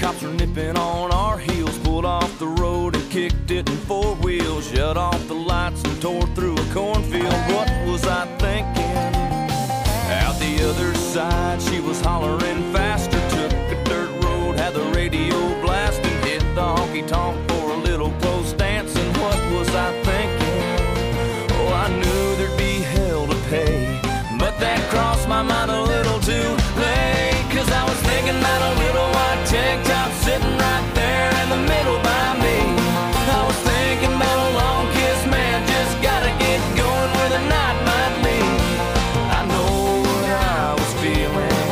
cops were nipping on our heels. Pulled off the road and kicked it in four wheels. Shut off the lights and tore through a cornfield. What was I thinking? Out the other side, she was hollering faster. Took a dirt road, had the radio blasting. Hit the honky-tonk for a little close dancing. What was I thinking? Oh, I knew there'd be hell to pay, but that crossed my mind a little too late. 'Cause I was thinking about a little white tank top sitting right there in the middle by me. I was thinking about a long kiss, man, just gotta get going where the night might lead. I know what I was feeling,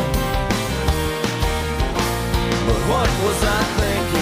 but what was I thinking?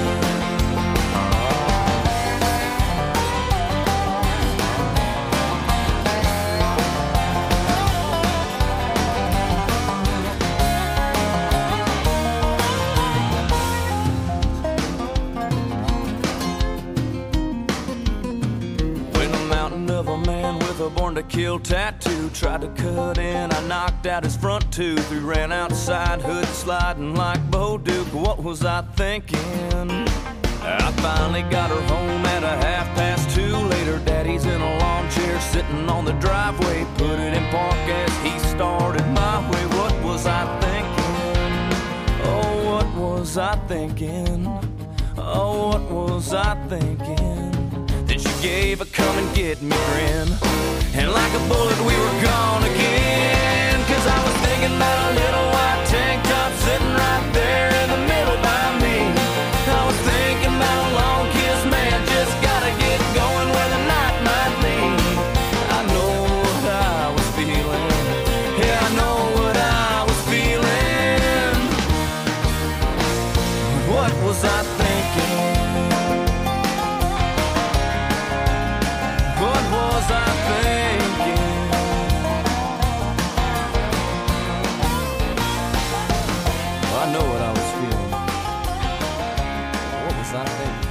A born to kill tattoo tried to cut in, I knocked out his front tooth. We ran outside, hood sliding like Bo Duke. What was I thinking? I finally got her home at a 2:30. Later, daddy's in a lawn chair sitting on the driveway. Put it in park as he started my way. What was I thinking? Oh, what was I thinking? Oh, what was I thinking? Then she gave a come and get me grin, and like a bullet we were gone again. 'Cause I was thinking about a little white tank top sitting right there in the middle by me. I was thinking about a long kiss, man, just gotta get going where the night might lead. I know what I was feeling, yeah, I know what I was feeling. What was I thinking? What was I thinking? I know what I was feeling. What was I thinking?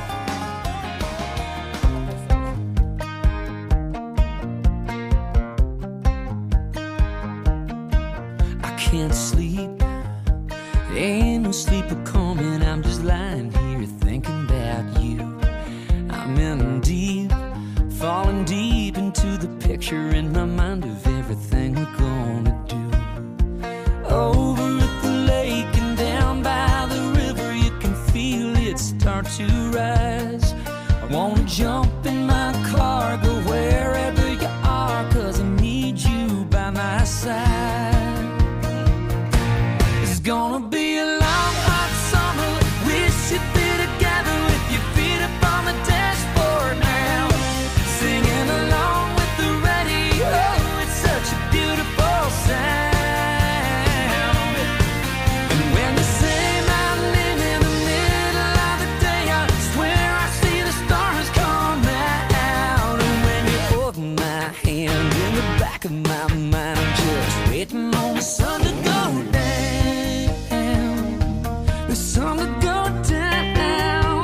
I can't sleep. Ain't no sleeper coming. I'm just lying here thinking about you. I'm in deep, falling deep into the picture in my mind of everything we're gonna do. Over at the lake and down by the river, you can feel it start to rise. I wanna jump in my car, go wherever you are, 'cause I need you by my side. It's gonna be a long hot summer. We should be together with your feet up on the dashboard now, singing along with the radio. It's such a beautiful sound. And when you say my name in the middle of the day, I swear I see the stars come out. And when you hold my hand in the back of my mind, I'm just waiting on the sun to go down. The sun to go down.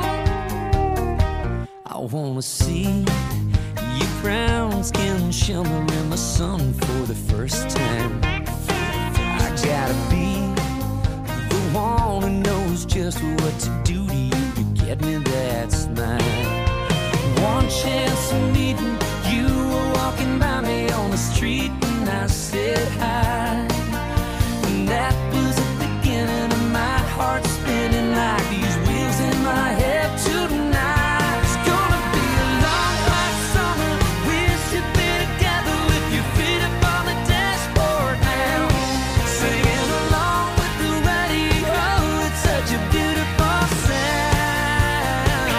I wanna see your brown skin shimmer in the sun for the first time. I gotta be the one who knows just what to do to you to get me that smile. One chance of meeting you, were walking by me on the street and I said hi. And that was the beginning of my heart spinning like these wheels in my head tonight. It's gonna be a long hot summer. We should be together with your feet up on the dashboard now, singing along with the radio. It's such a beautiful sound.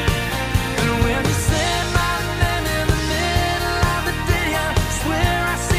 And when you say my name in the middle of the day, I swear I see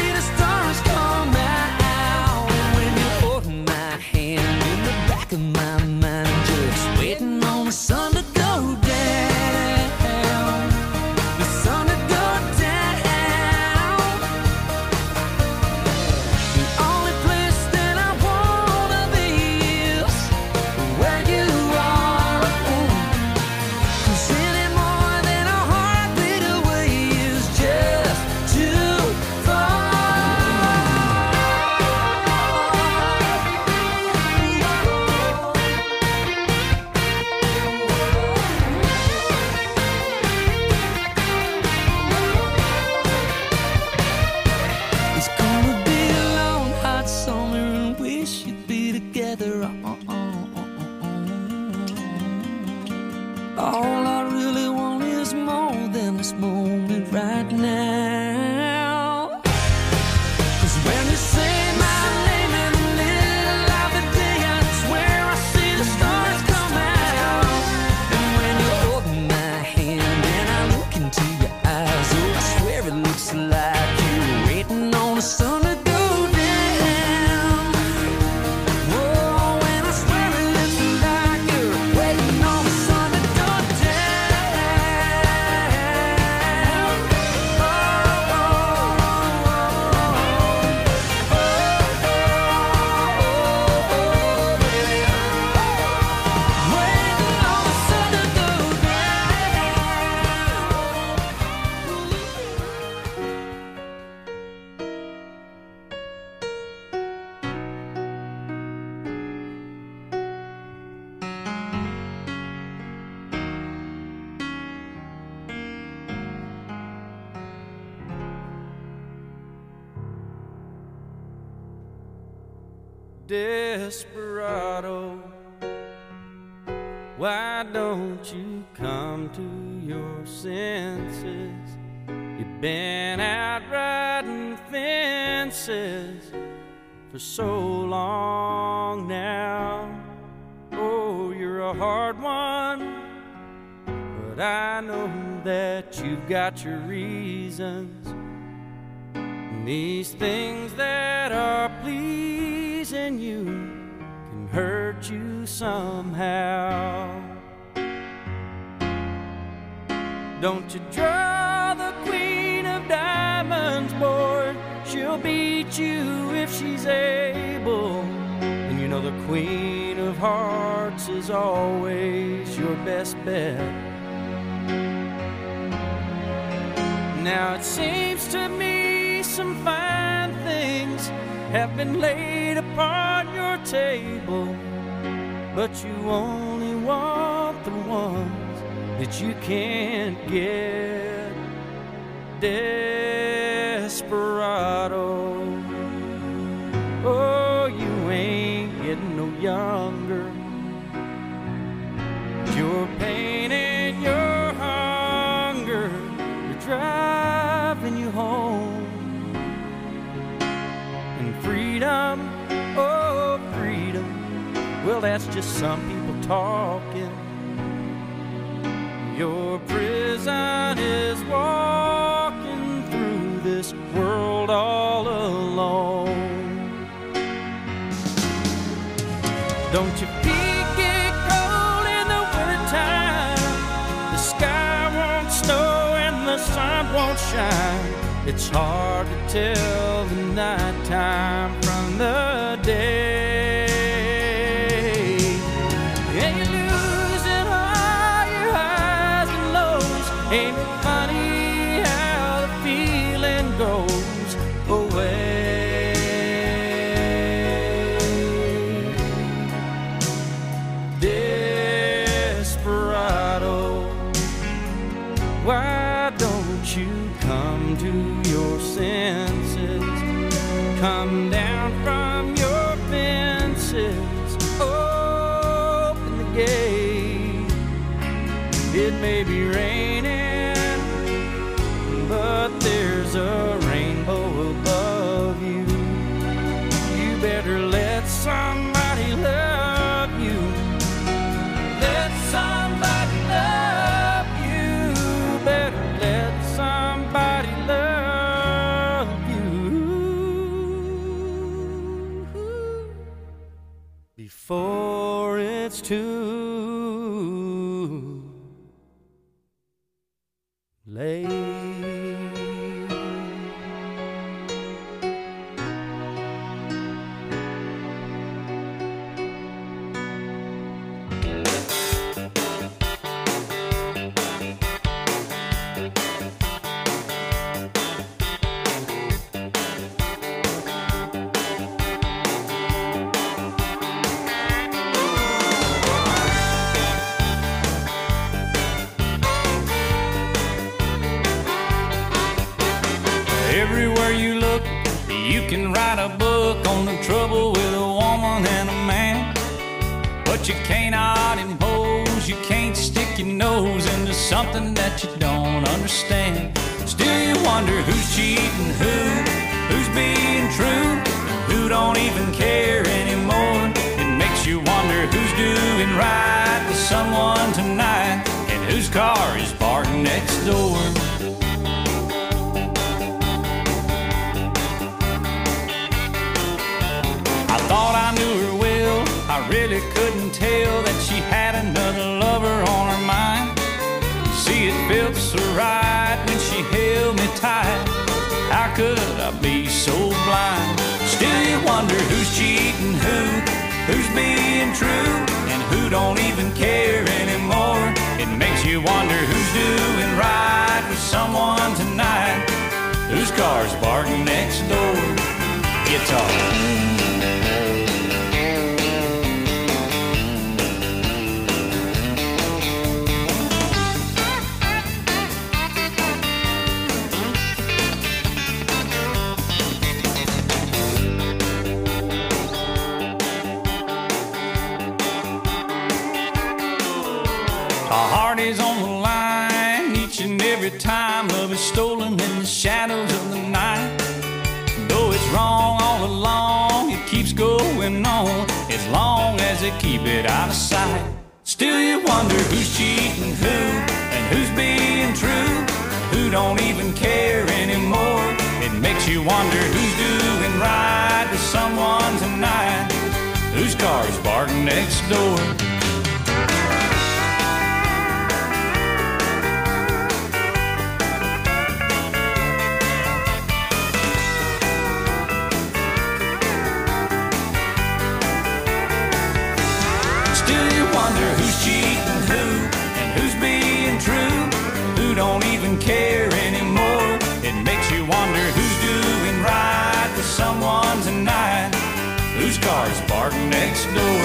desperado, why don't you come to your senses? You've been out riding fences for so long now. Oh, you're a hard one, but I know that you've got your reasons. And these things that are pleasing you can hurt you somehow. Don't you draw the queen of diamonds, boy. She'll beat you if she's able. And you know the queen of hearts is always your best bet. Now it seems to me some fine things have been laid upon your table, but you only want the ones that you can't get. Desperado, oh, you ain't getting no younger. Your pain and your hunger are driving you home. And freedom, oh freedom, well that's just some people talking. Your prison is walking through this world all alone. Don't your feet get cold in the wintertime? The sky won't snow and the sun won't shine. It's hard to tell the nighttime from the day. Ain't it funny how the feeling goes away? Desperado, why don't you come to your senses? Come down from your fences, open the gate. It may be raining, but there's a rainbow above you. You better let somebody love you. Let somebody love you. Better let somebody love you before it's too late. Everywhere you look, you can write a book on the trouble with a woman and a man. But you cannot impose, you can't stick your nose into something that you don't understand. Still you wonder who's cheating who's being true, who don't even care anymore. It makes you wonder who's doing right with someone tonight, and whose car is parked next door. Thought I knew her well, I really couldn't tell that she had another lover on her mind. See, it felt so right when she held me tight. How could I be so blind? Still you wonder who's cheating who's being true, and who don't even care anymore. It makes you wonder who's doing right with someone tonight, whose car's parked next door. Guitar. to keep it out of sight. Still you wonder who's cheating who and who's being true, who don't even care anymore. It makes you wonder who's doing right to someone tonight, whose car's parked next door. Who's cheating who and who's being true, who don't even care anymore. It makes you wonder who's doing right for someone tonight, whose car's parked next door.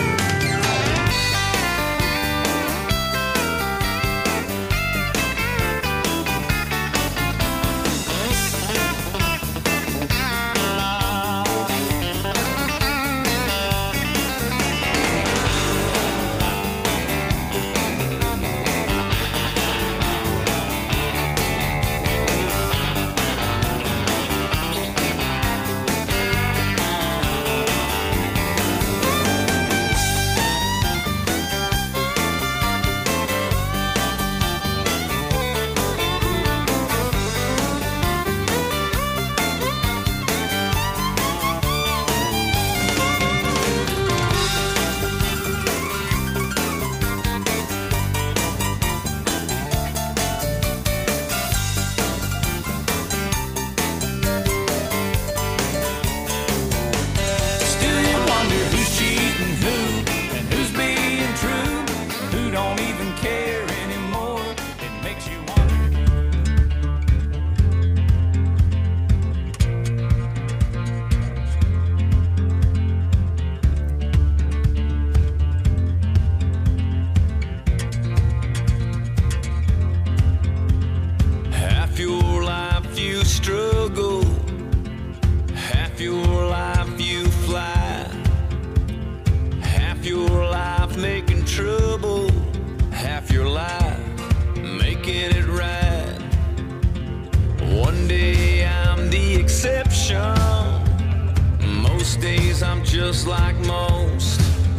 Just like most.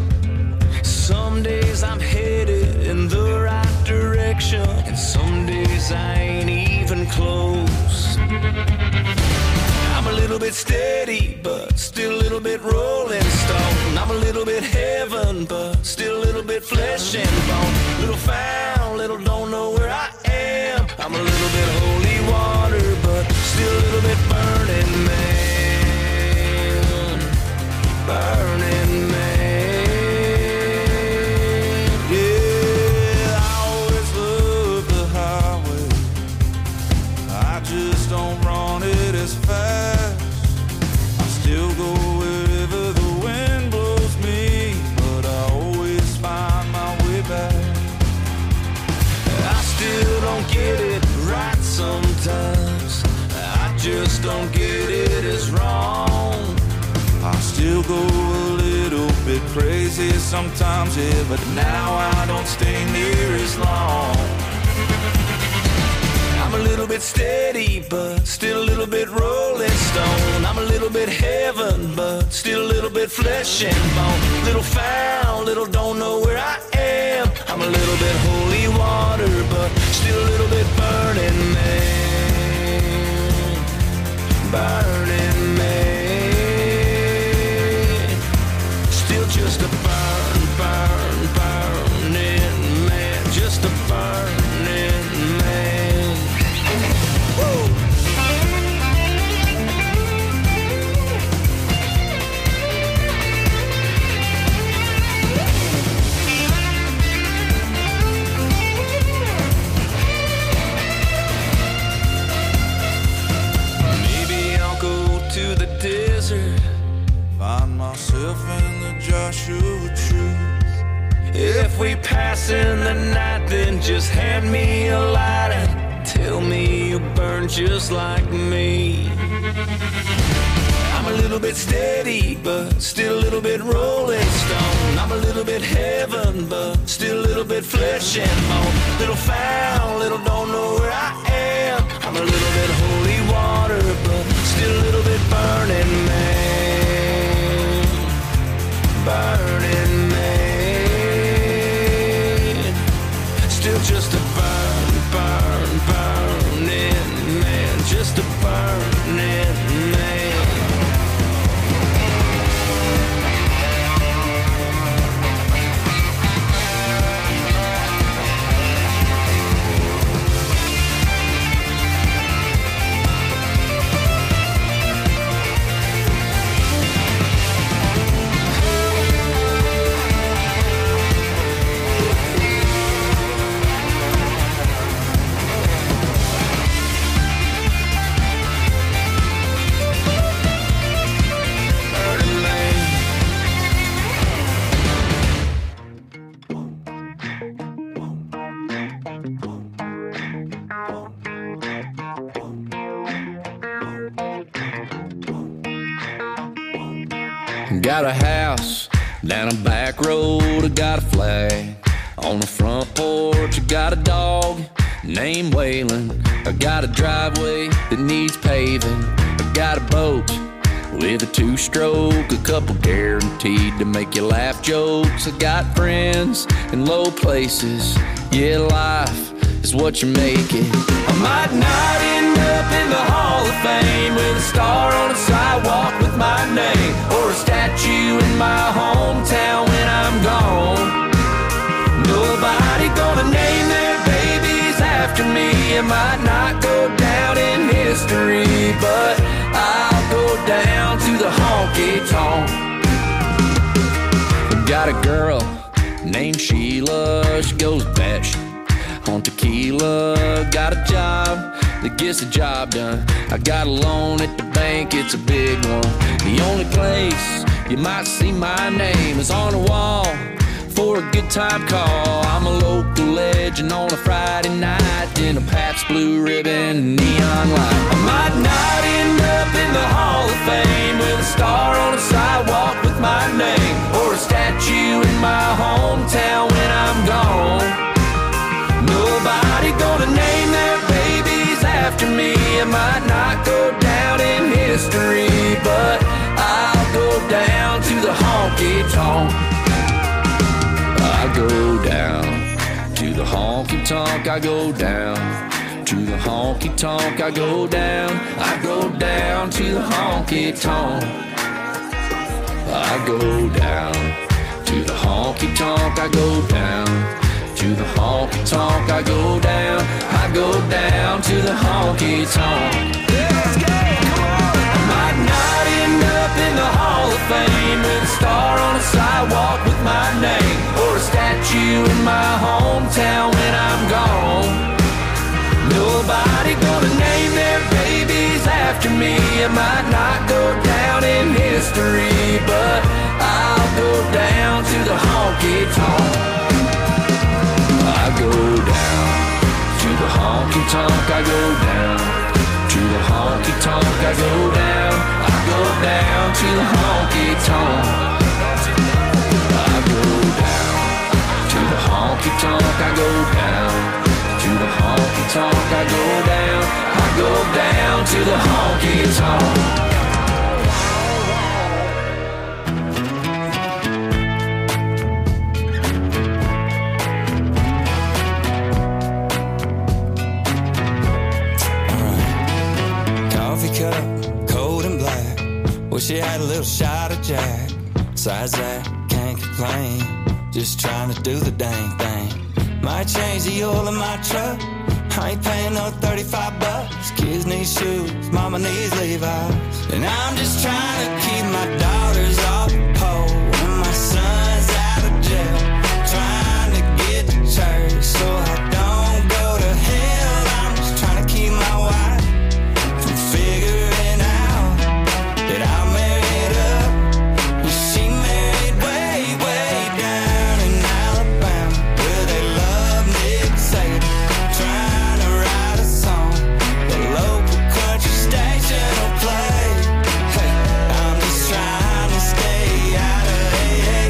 Some days I'm headed in the right direction, and some days I ain't even close. I'm a little bit steady, but still a little bit rolling stone. I'm a little bit heaven, but still a little bit flesh and bone. Little found, little don't know where I am. I'm a little bit holy water, but still a little bit burning man. Burning man, yeah. I always love the highway, I just don't run it as fast. I still go wherever the wind blows me, but I always find my way back. I still don't get it right sometimes, I just don't get it as wrong. I still go a little bit crazy sometimes, yeah, but now I don't stay near as long. I'm a little bit steady, but still a little bit rolling stone. I'm a little bit heaven, but still a little bit flesh and bone. Little found, little don't know where I am. I'm a little bit holy water, but still a little bit burning man. Burning man. Just a burning man, just a burning man. Woo! Maybe I'll go to the desert, find myself in the Joshua Tree. If we pass in the night, then just hand me a light and tell me you burn just like me. I'm a little bit steady, but still a little bit rolling stone. I'm a little bit heaven, but still a little bit flesh and bone. Little found, little don't know where I am. I'm a little bit holy water, but still a little bit burning man. Burning man. Got a house down a back road, I got a flag on the front porch. I got a dog named Waylon. I got a driveway that needs paving. I got a boat with a two-stroke, a couple guaranteed to make you laugh jokes. I got friends in low places. Yeah, life is what you make it. I might not end up in the Hall of Fame with a star on a sidewalk with my name, or a statue in my hometown when I'm gone. Nobody gonna name their babies after me. It might not go down in history, but I'll go down to the honky-tonk. Got a girl named Sheila, she goes batshit on tequila. Got a job that gets the job done. I got a loan at the bank, it's a big one. The only place you might see my name is on the wall for a good time call. I'm a local legend on a Friday night in a Pabst Blue Ribbon neon light. I might not end up in the Hall of Fame with a star on a sidewalk with my name, or a statue in my hometown when I'm gone. Nobody gonna name their babies after me. It might not go down in history, but I'll go down to the honky-tonk. I go down to the honky-tonk. I go down to the honky-tonk. I go down. I go down to the honky-tonk. I go down to the honky-tonk. I go down to the honky-tonk. I go down. I go down to the honky-tonk. Let's go, come on. I might not end up in the Hall of Fame with a star on a sidewalk with my name, or a statue in my hometown when I'm gone. Nobody gonna name their babies after me. It might not go down in history, but I'll go down to the honky-tonk. I go down to the honky-tonk. I go down to the honky-tonk. I go down. I go down to the honky-tonk. I go down to the honky-tonk. I go down to the honky-tonk. I go down. I go down to the honky-tonk. Wish you had a little shot of Jack. Besides that, can't complain. Just trying to do the dang thing. Might change the oil in my truck. I ain't paying no $35. Kids need shoes, mama needs Levi's. And I'm just trying to keep my daughters off the pole and my son's out of jail. Trying to get to church so I don't go to hell. I'm just trying to keep my wife from figuring out that I'm married up. Well, she married way, way down in Alabama, where they love Nick Saban. Trying to write a song the local country station will play. Hey, I'm just trying to stay out of AA.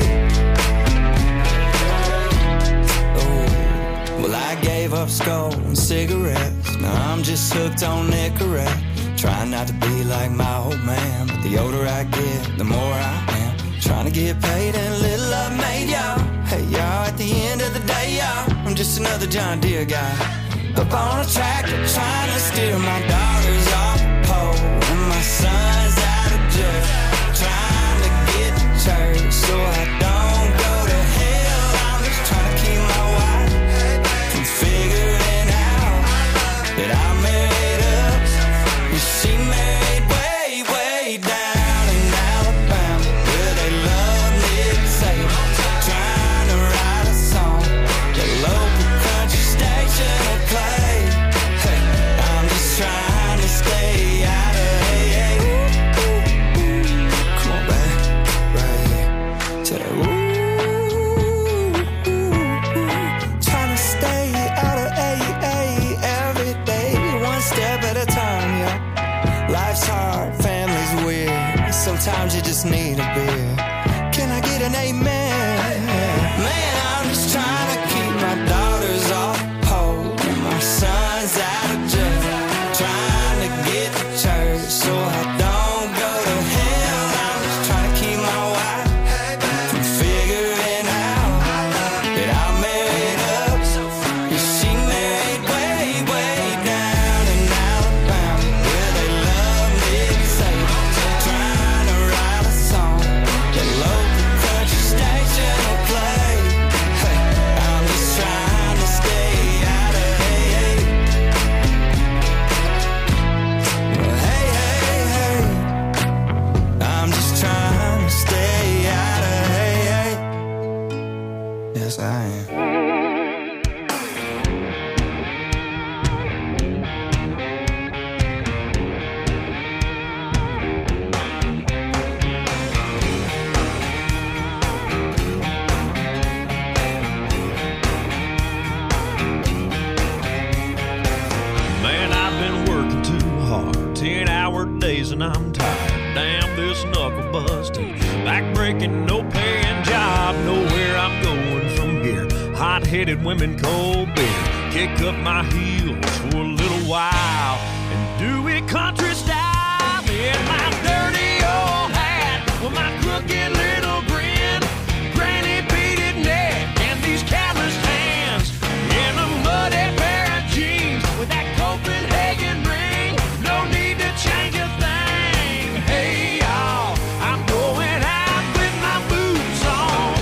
Oh, well, I gave up skull and cigarettes. Now I'm just hooked on Nicorette. Trying not to be like my old man, but the older I get, the more I am. Trying to get paid and little I've made, y'all. Hey, y'all, at the end of the day, y'all, I'm just another John Deere guy up on a tractor trying to steer my daughters off the pole and my son's out of jail. Trying to get to church so I don't go to hell. I'm just trying to keep my wife from figuring out that I'm married up. She married way, way down in Alabama, where they love Nick Saban. Trying to write a song the local country station will play. Hey, I'm just trying to stay out of AA. Come on, back, right here. Say that, trying to stay out of AA every day, one step at a time, yeah. Life's hard, family's weird. Sometimes you just need a beer. days and I'm tired. Damn this knuckle busting, back breaking, no paying job. Nowhere I'm going from here. Hot-headed women, cold beer. Kick up my heels for a little while and do it country style. In my dirty old hat with my crooked little grin, granny beaded neck and these calloused hands, in a muddy pair of jeans with that Copenhagen ring. No need to change a thing. Hey y'all, I'm going out with my boots on.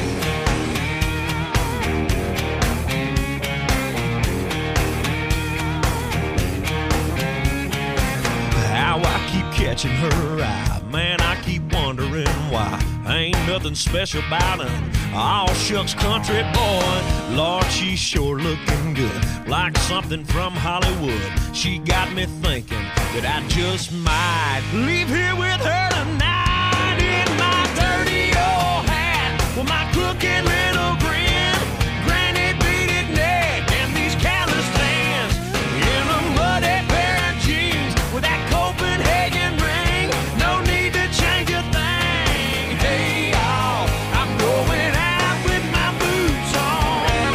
How I keep catching her eye, man, I keep wondering why. Ain't nothing special about her. All shucks country boy. Lord, she's sure looking good, like something from Hollywood. She got me thinking that I just might leave here with her tonight. In my dirty old hat with my crooked little grin, granny beaded neck and these calloused hands, in a muddy pair of jeans with that Copenhagen ring. No need to change a thing. Hey y'all, I'm going out with my boots on.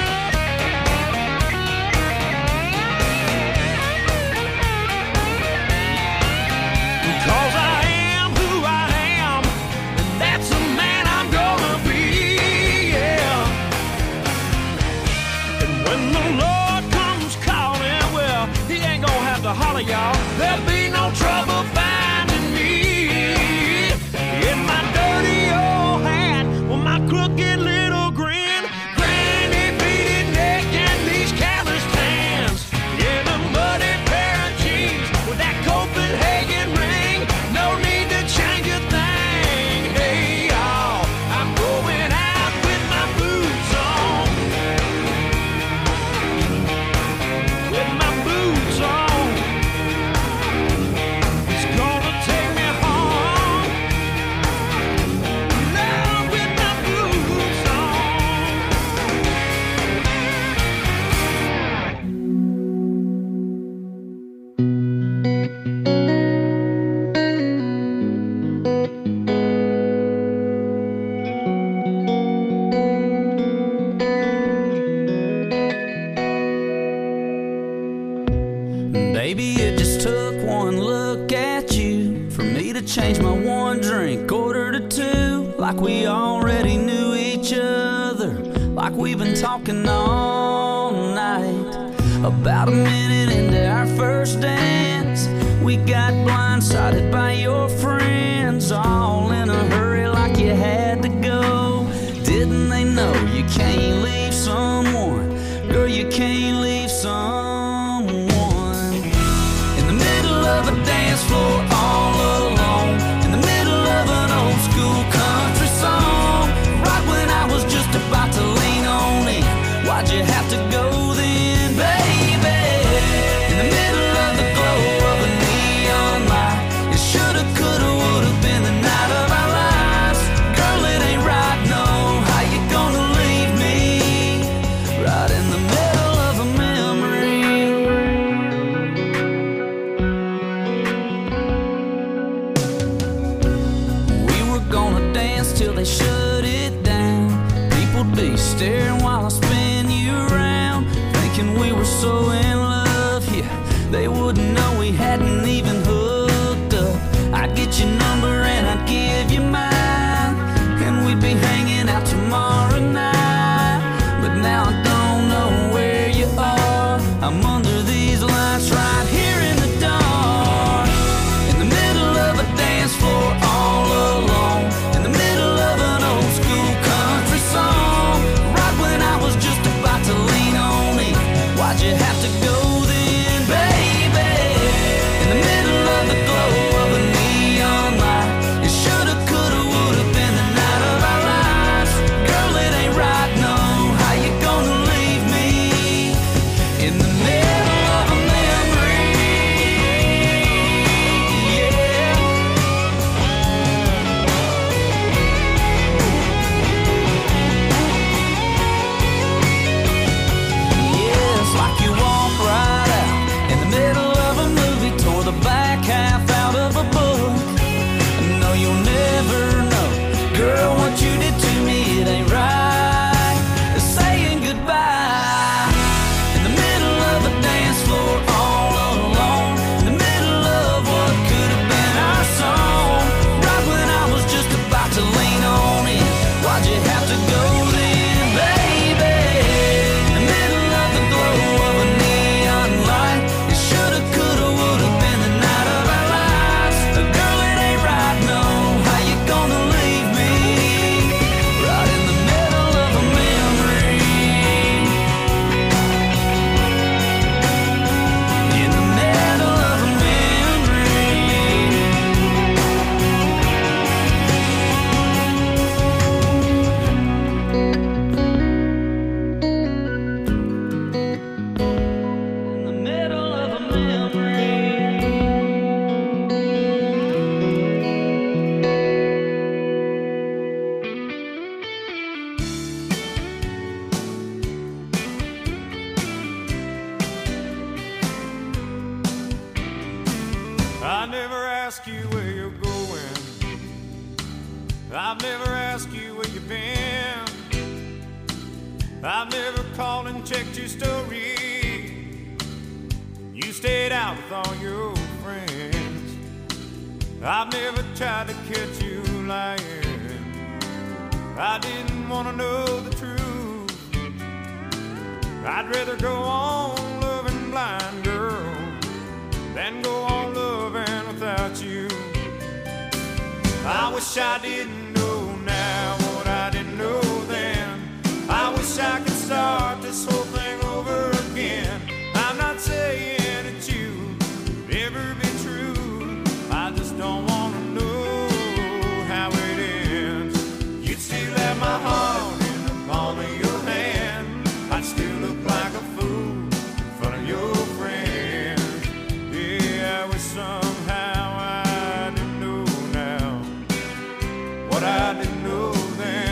'Cause I am who I am, and that's the man I'm gonna be, yeah. And when the Lord comes calling, well, he ain't gonna have to holler, y'all. There'll be no trouble finding me. In my dirty old hat with my crooked little grin, granny beaded neck and these calloused hands, in a muddy pair of jeans with that Copenhagen ring. No need to change a thing. Hey y'all, I'm going out with my boots on. With my boots on. It's gonna take me home. Now with my boots on. Baby, it just took one look at you for me to change my one drink order to two. Like we already knew each other, like we've been talking all night. About a minute into our first dance, we got blindsided by your friends, all in a hurry like you had to go. Didn't they know you can't leave someone? Girl, you can't leave someone in the middle of a dance floor all alone, in the middle of an old school country song. Right when I was just about to lean on in, why'd you have to go then, baby? In the middle of the glow of a neon light, it shoulda, coulda, woulda been the night of our lives. Girl, it ain't right, no. How you gonna leave me right in the middle of a memory? We were gonna dance till they shut it down. People'd be staring while I spin you around, thinking we were so in love, yeah. They wouldn't know we hadn't even hooked up. I'd get your number and I'd give you mine, and we'd be hanging out tomorrow night. But now I don't know where you are. I'm under these lights right here in the dark, in the middle of a dance floor all alone, in the middle of an old school country song. Right when I was just about to lean on in, why'd you have to go you where you're going. I've never asked you where you've been. I've never called and checked your story. You stayed out with all your friends. I've never tried to catch you lying. I didn't want to know the truth. I'd rather go on loving blind, girl, than go on loving without you. I wish I didn't know now what I didn't know then. I wish I could start this whole thing over again. I'm not saying that you could ever be true. I just don't want to know how it ends. You'd still have my heart in the palm of your hand. I'd still look like a fool in front of your friends. Yeah, I wish somehow I didn't know now what I didn't know then.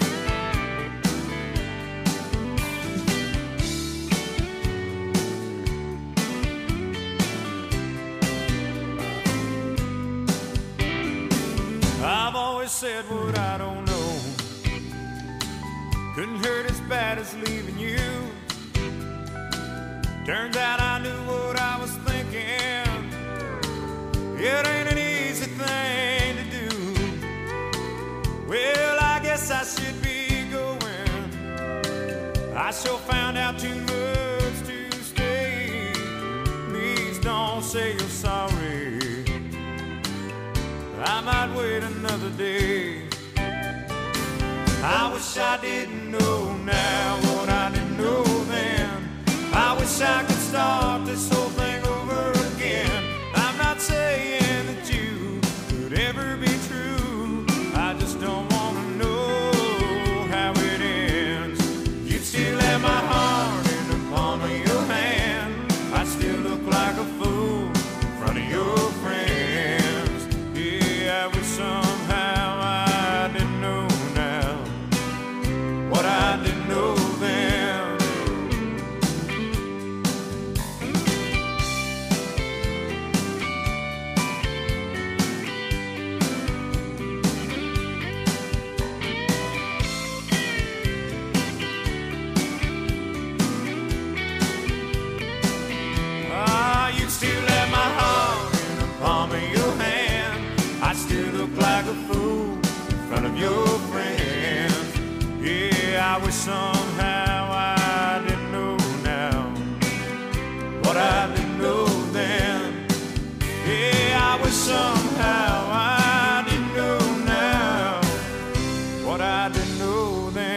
I've always said what I don't know. Couldn't hurt as bad as leaving you. Turns out I knew what I was thinking. It ain't an easy thing to do. Well, I guess I should be going. I sure found out too much to stay. Please don't say you're sorry. I might wait another day. I wish I didn't know now what I didn't know then. I wish I could start this whole thing over again. I'm not saying that you could ever be true. I just don't want to know how it ends. You'd still have my heart in the palm of your hand. I'd still look like a fool in front of your friends. Yeah, I wish somehow I didn't know now what I didn't know then. You'd still have my heart in the palm of your hand. I'd still look like a fool in front of your friends. Yeah, I wish somehow I didn't know now what I didn't know then. Yeah, I wish somehow I didn't know now what I didn't know then.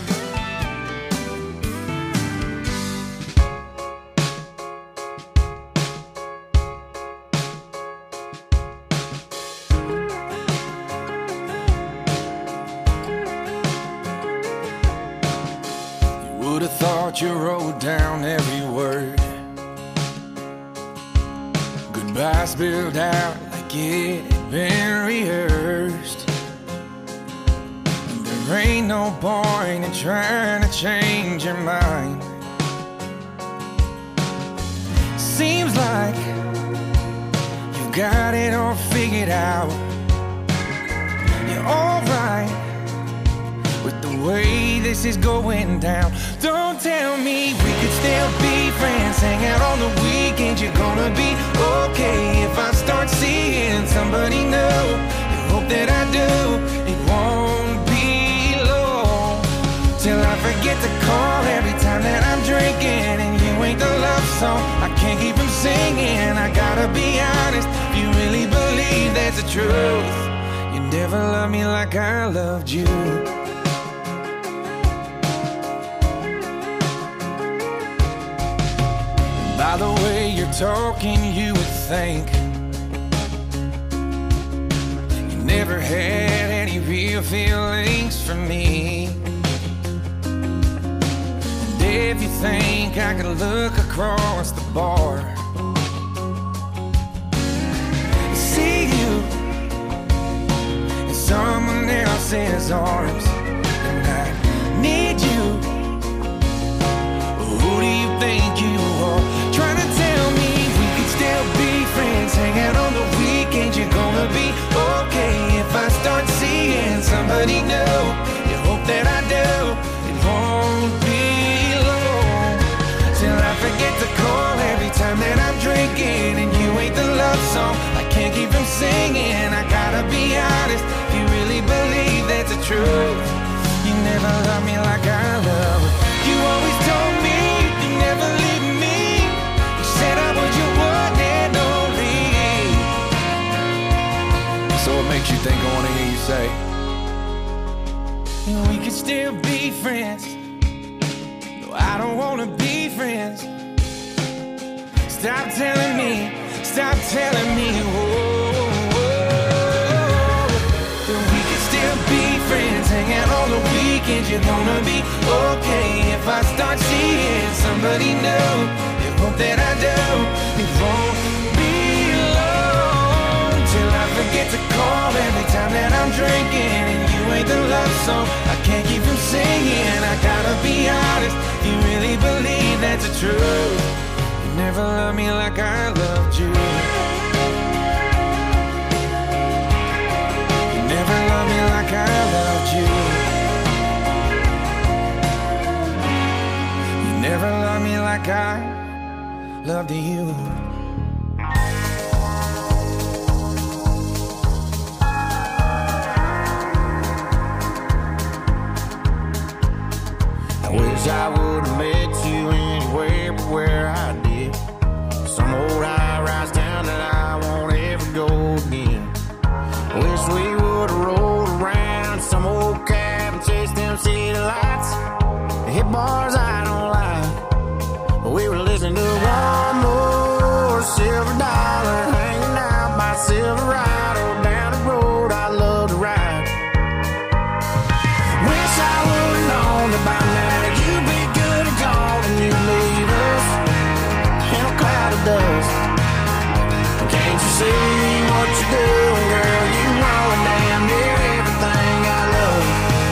Would have thought you wrote down every word. Goodbye spilled out like it had been rehearsed. And there ain't no point in trying to change your mind. Seems like you've got it all figured out. You're alright with the way this is going down. Don't tell me we could still be friends, hang out on the weekends. You're gonna be okay if I start seeing somebody new. You hope that I do. It won't be long till I forget to call every time that I'm drinking, and you ain't the love song I can't keep from singing. I gotta be honest, if you really believe that's the truth, you never loved me like I loved you. By the way you're talking, you would think you never had any real feelings for me. And if you think I could look across the bar, see you in someone else's arms, and I need you. Who do you think you are? Trying to tell me we could still be friends, hang out on the weekends. You're gonna So what makes you think I wanna hear you say? We could still be friends. No, I don't wanna be friends. Stop telling me, that we could still be friends. Hang out on the weekends, you're gonna be okay. If I start seeing somebody new, you hope that I do. It won't be long till I forget to call every time that I'm drinking. And you ain't the love song I can't keep from singing. I gotta be honest, you really believe that's the truth. You never loved me like I loved you. You never loved me like I loved you. You never loved me like I loved you. I wish I would've met you anywhere but where I did. Some old high-rise town that I won't ever go again. Wish we would've rolled around some old cab and chased them city lights. Hit bars I don't like, but we were listening to one more Silver Dollar, hanging out by Silverado down the road I love to ride. Wish I would've known that by now you'd be good and gone and you'd leave us in a cloud of dust. Can't you see what you're doing, girl? You ruin damn near everything I love.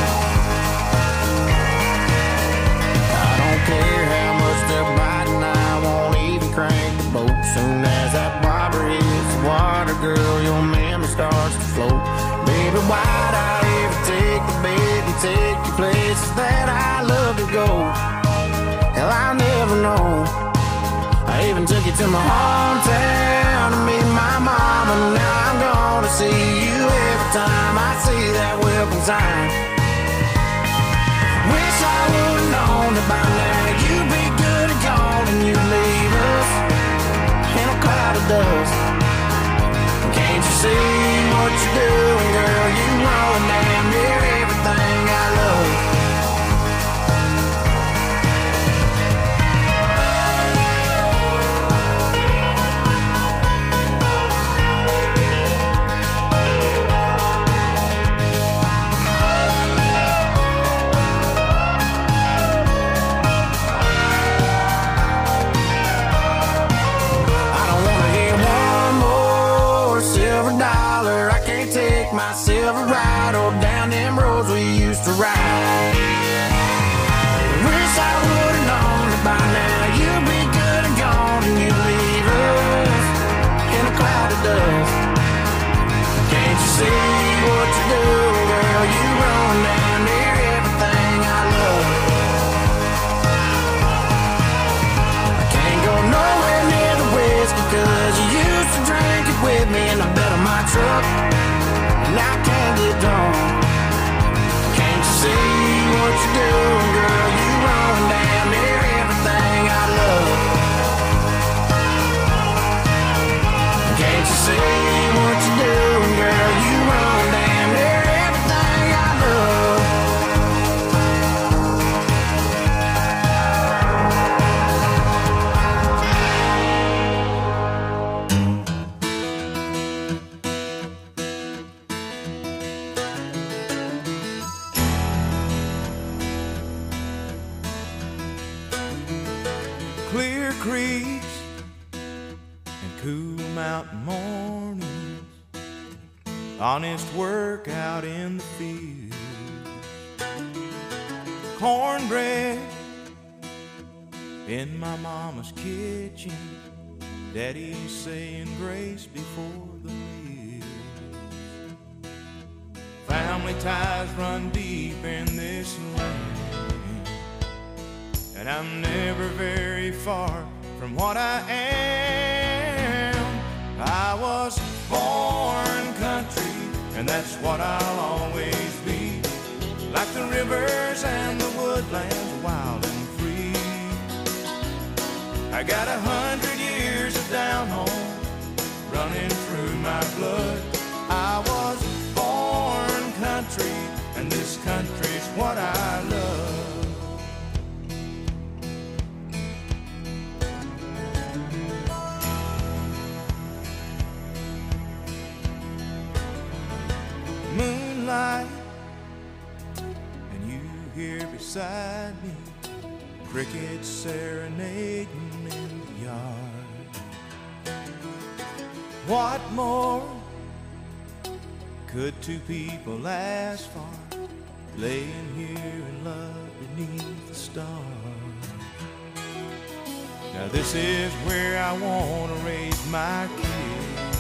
I don't care how much they're biting, I won't even crank the boat. Soon as that bobber hits the water, girl, your memory starts to float. Baby, why'd I ever take the bait and take you places that I love to go? Hell, I'll never know. I even took you to my hometown to meet my mama. Now I'm gonna see you every time I see that welcome sign. Wish I would've known that by now you'd be good and gone and you'd leave us in a cloud of dust. Can't you see what you're doing, girl? You ruin damn near everything I love. My Silverado down them roads we used to ride. Wish I would've known that by now you'd be good and gone and you'd leave us in a cloud of dust. Can't you see what you're doing, girl? You run down near everything I love. I can't go nowhere near the whiskey 'cause you used to drink it with me in the bed of my truck. And I can't get drunk. Can't you see what you're doing, girl? You run down near everything I love. Can't you see what you're doing, girl? You run down near everything I love. Clear creeks and cool mountain mornings, honest work out in the field, cornbread in my mama's kitchen, daddy saying grace before the meal. Family ties run deep in this land, and I'm never very far from what I am. I was born country, and that's what I'll always be. Like the rivers and the woodlands, wild and free. I got 100 years of down home running through my blood. I was country's what I love. Moonlight, and you here beside me, crickets serenading in the yard. What more could two people ask for, laying here in love beneath the stars? Now this is where I want to raise my kids,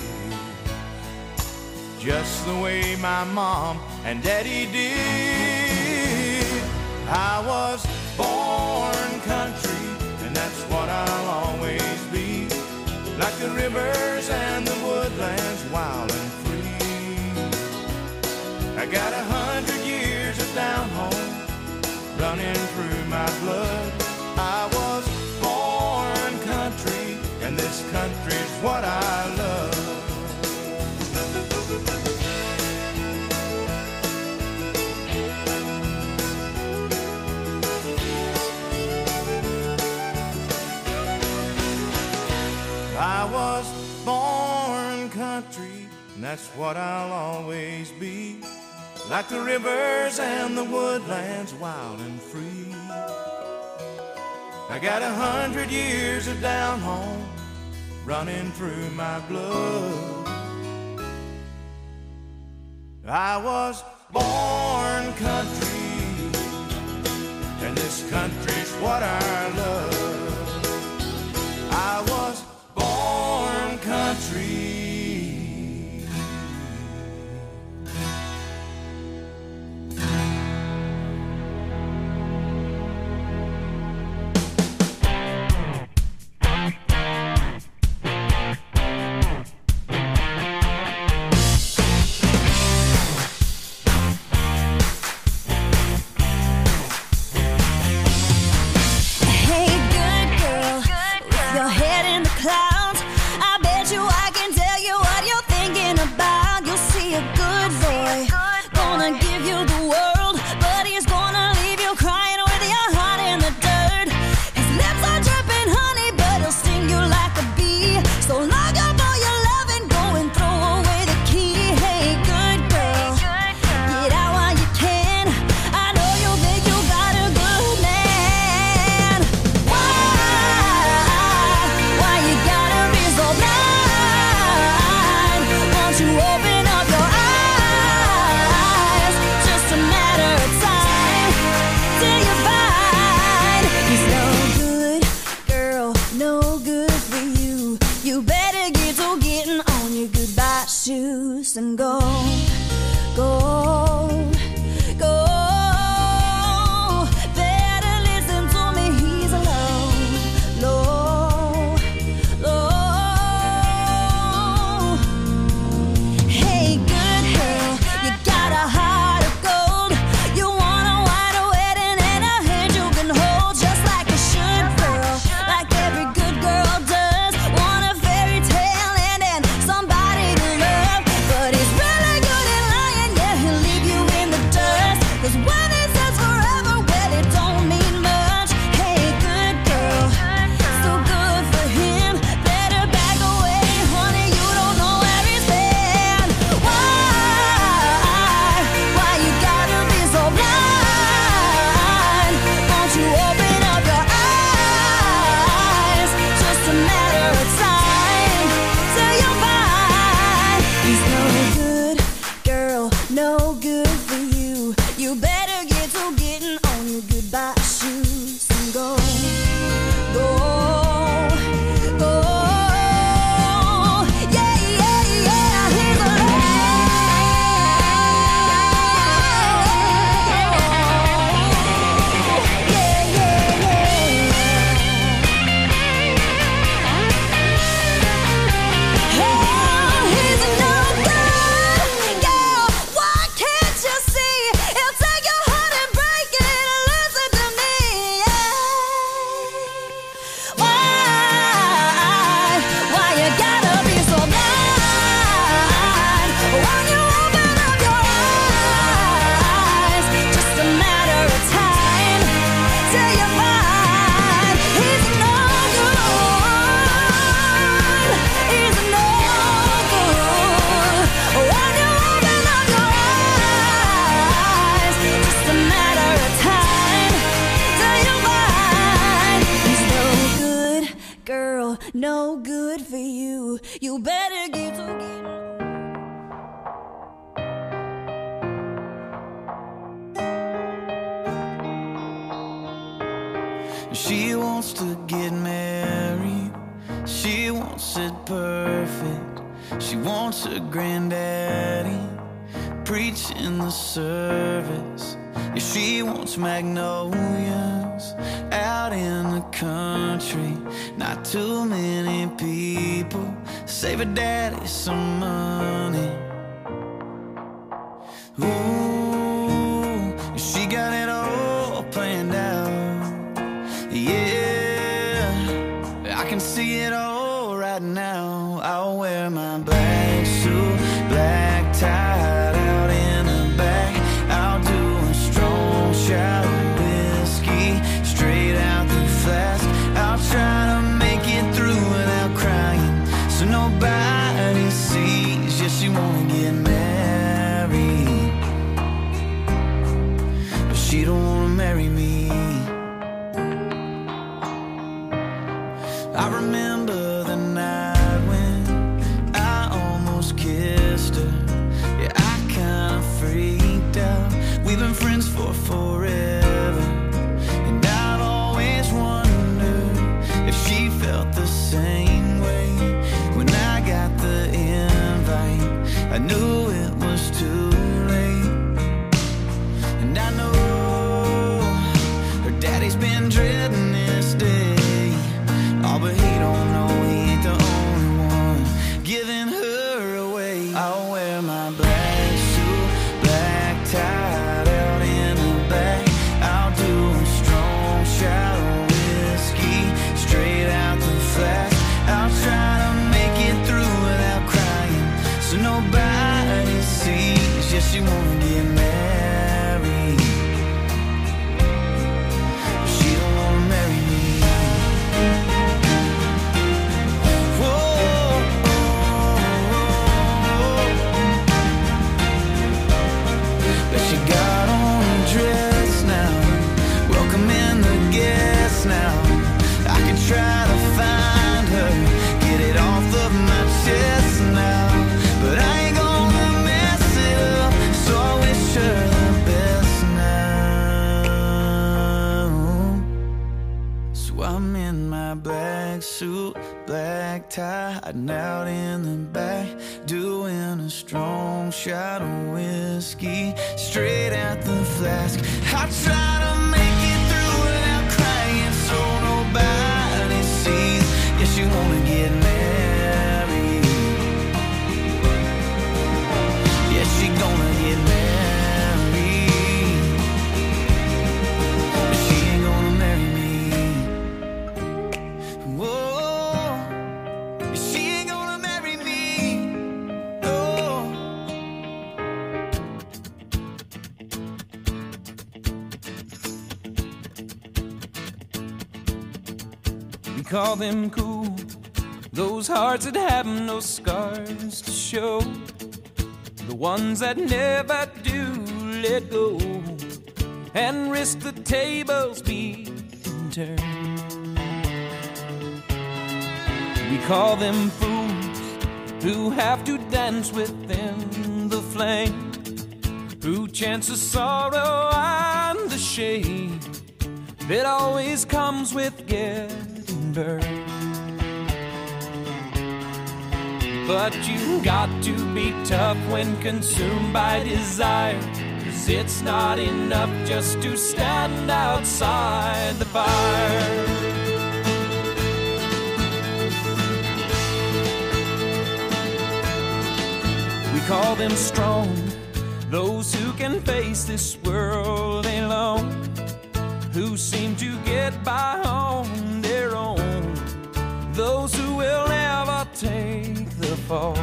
just the way my mom and daddy did. I was born country, and that's what I'll always be, like the rivers and the woodlands, wild and free. I got 100 years of down home running through my blood. I was born country, and this country's what I love. I was born country, and that's what I'll always be, like the rivers and the woodlands, wild and free. I got 100 years of down home running through my blood. I was born country, and this country's what I love. I was born country. And go, go, go. Better listen to me, he's alone, low, low. Hey, good girl, you got a heart of gold. You want a white wedding and a hand you can hold, just like a should girl, like every good girl does. Want a fairy tale and then somebody to love. But he's really good at lying, yeah, he'll leave you in the dust. 'Cause when he says forever, well, it don't mean much. Hey, good girl, so good for him. Better back away, honey, you don't know where he's been. Why you gotta be so blind? Won't you open up your eyes? Just a matter of time till you find he's no good, girl, no good for you. You better get to getting on your goodbye shoes and go, go, go. Yeah, yeah, yeah, he's alive. Yeah, yeah, yeah. Oh, he's no good, girl. Why can't you see? He'll take your no good for you. You better get together. She wants to get married. She wants it perfect. She wants a granddaddy preaching the service. Yeah, she wants magnolias out in the country. Not too many people save her daddy some money. Ooh, she got it all planned out. Yeah, I can see it all right now. I'll wear my black suit, black tie out in the back. I'll do a strong shot of whiskey straight out the flask. I'll try to make it through without crying, so nobody sees. Yeah, she wanna get married, but she don't wanna marry me. I remember the night when I almost kissed her. Yeah, I kinda freaked out. We've been friends for forever, and I've always wondered if she felt the same way. When I got the invite, I knew it was too late. And I know her daddy's been dreading this day. Oh, but he don't know he ain't the only one giving her away. I'll wear my black suit, black tie out in the back. I'll do a strong shot of whiskey straight out the flask. I'll try to make it through without crying, so nobody sees. Yeah, she wanna get married, but she don't wanna marry me. Try to find her, get it off of my chest now, but I ain't gonna mess it up, so I wish her the best now. So I'm in my black suit, black tie, hiding out in the back, doing a strong shot of whiskey straight out the flask. I try to make it through without crying, so nobody sees. Yeah, she wanna get married. Yeah, she gonna get married, but she ain't gonna marry me. Whoa, she ain't gonna marry me. Oh. We call them cool, those hearts that have no scars to show, the ones that never do let go and risk the tables being turned. We call them fools who have to dance within the flame, who chance the sorrow and the shame that always comes with getting burned. But you got to be tough when consumed by desire, 'cause it's not enough just to stand outside the fire. We call them strong, those who can face this world alone, who seem to get by on their own, those who will never take the fall.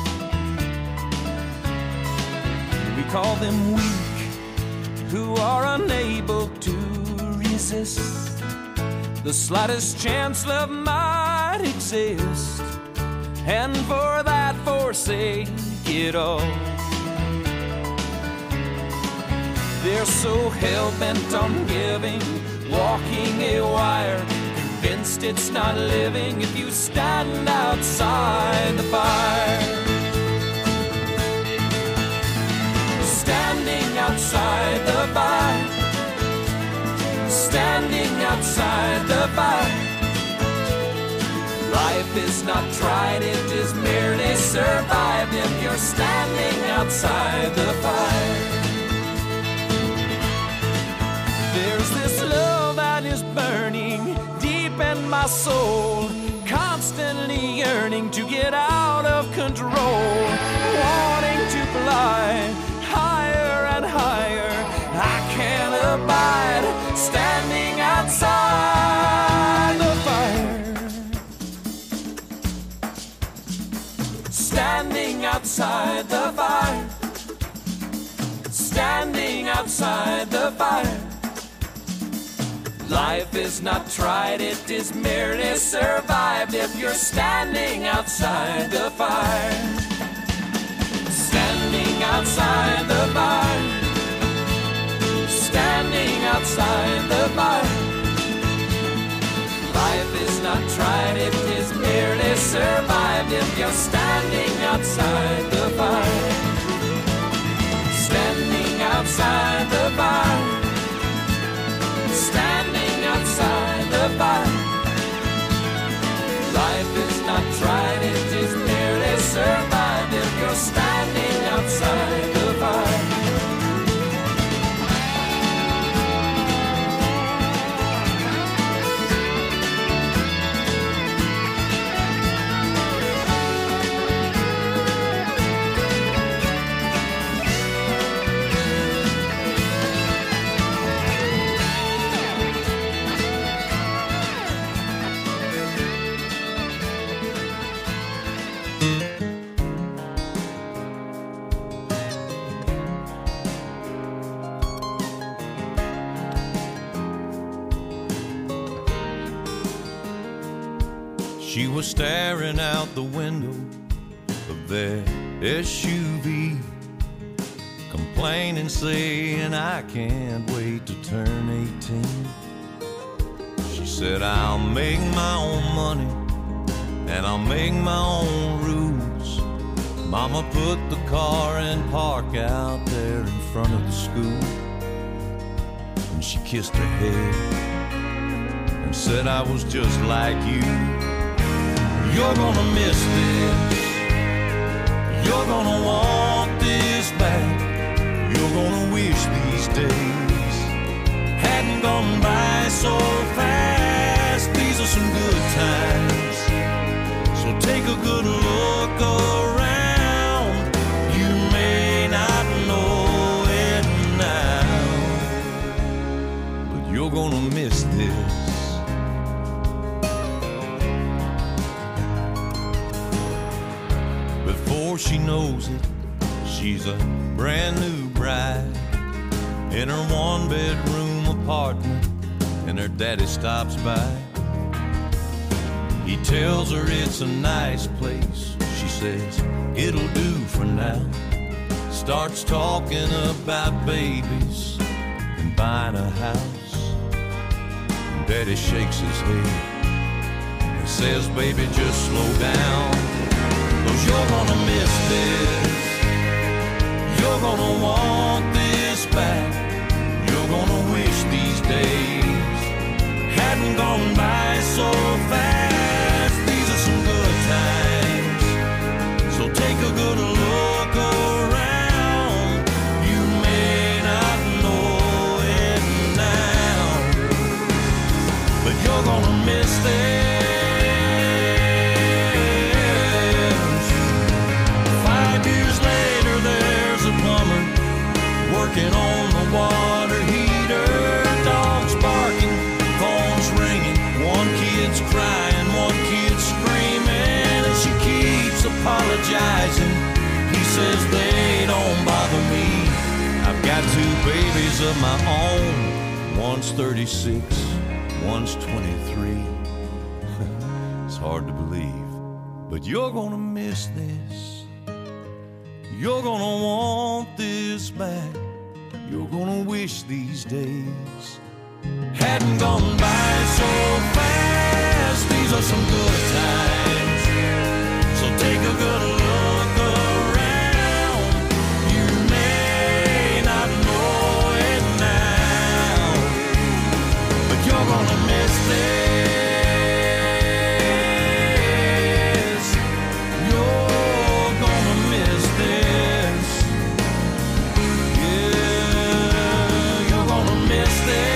We call them weak, who are unable to resist the slightest chance love might exist, and for that forsake it all. They're so hell-bent on giving, walking a wire, convinced it's not living if you stand outside the fire. Standing outside the fire. Standing outside the fire. Life is not tried, it is merely survived if you're standing outside the fire. There's this love that is burning deep in my soul, constantly yearning to get out of control, wanting to fly higher and higher. I can't abide standing outside the fire. Standing outside the fire. Standing outside the fire. Life is not tried, it is merely survived if you're standing outside the fire. Standing outside the fire. Standing outside the fire. Life is not tried, it is merely survived if you're standing outside the fire. Standing outside the fire. Standing outside the fire. Life is not tried, it is merely survived if you're standing outside the fire. She was staring out the window of their SUV, complaining, saying, I can't wait to turn 18. She said, I'll make my own money and I'll make my own rules. Mama put the car in park out there in front of the school, and she kissed her head and said, I was just like you. You're gonna miss this. You're gonna want this back. You're gonna wish these days hadn't gone by so fast. These are some good times, so take a good look around. You may not know it now, but you're gonna miss this. Before she knows it, she's a brand new bride in her one-bedroom apartment, and her daddy stops by. He tells her it's a nice place. She says, it'll do for now. Starts talking about babies and buying a house. And Daddy shakes his head and says, baby, just slow down. 'Cause you're gonna miss this. You're gonna want this back. You're gonna wish these days hadn't gone by so fast. These are some good times, so take a good look around. You may not know it now, but you're gonna miss this. Working on the water heater, dogs barking, phones ringing, one kid's crying, one kid's screaming, and she keeps apologizing. He says they don't bother me. I've got two babies of my own. One's 36, one's 23. It's hard to believe, but you're gonna miss this. You're gonna want this back. You're gonna wish these days hadn't gone by so fast. 'cause these are some good times. So take a good look around. You may not know it now, but you're gonna miss this. You're gonna miss this. Yeah, you're gonna miss this.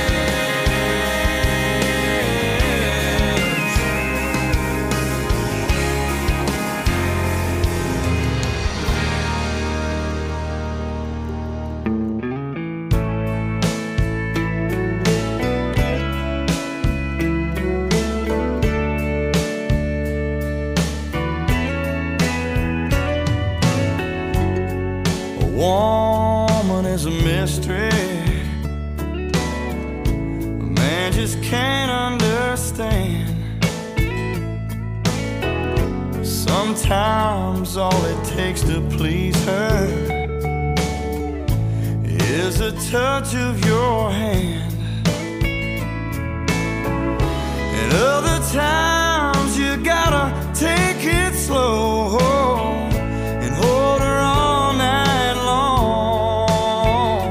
Woman is a mystery. A man just can't understand. Sometimes all it takes to please her is a touch of your hand. And other times you gotta take it slow and hold her all night long.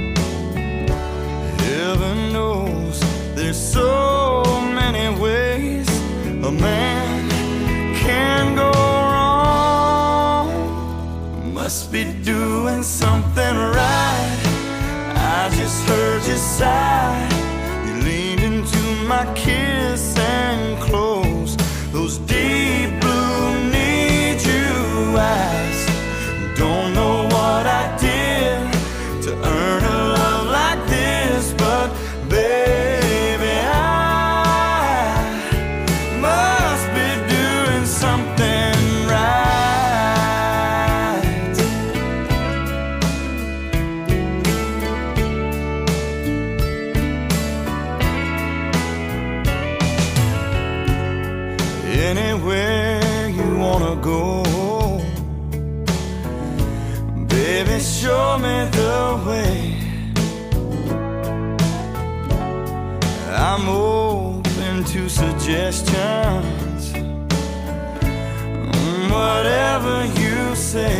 Heaven knows there's so many ways a man can go wrong. Must be doing something right. I just heard you sigh. You leaned into my kiss and closed those deep blue need you eyes. Don't know what I did to earn a love like this, but baby, I must be doing something right. Anywhere you wanna go, baby, show me the way. I'm open to suggestions, whatever you say.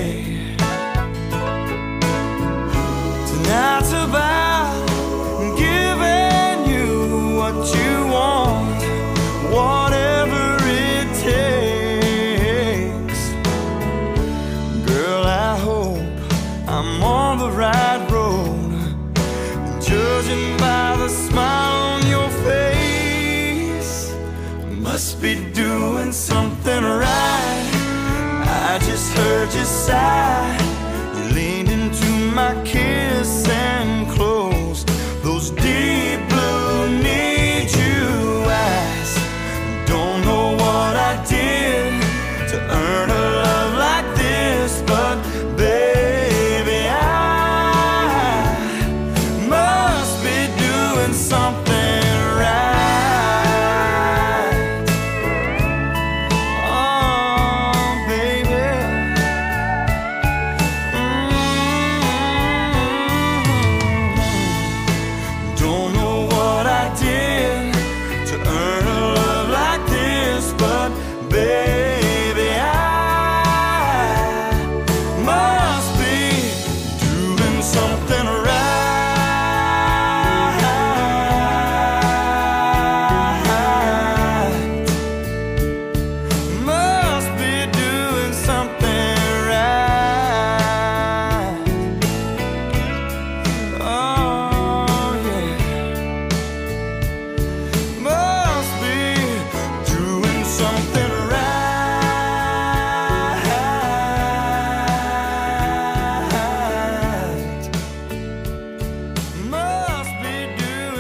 Tonight's about giving you what you want, whatever it takes. Girl, I hope I'm on the right road, judging by the smile on your face. Must be doing something right. I just heard you sigh. You leaned into my kiss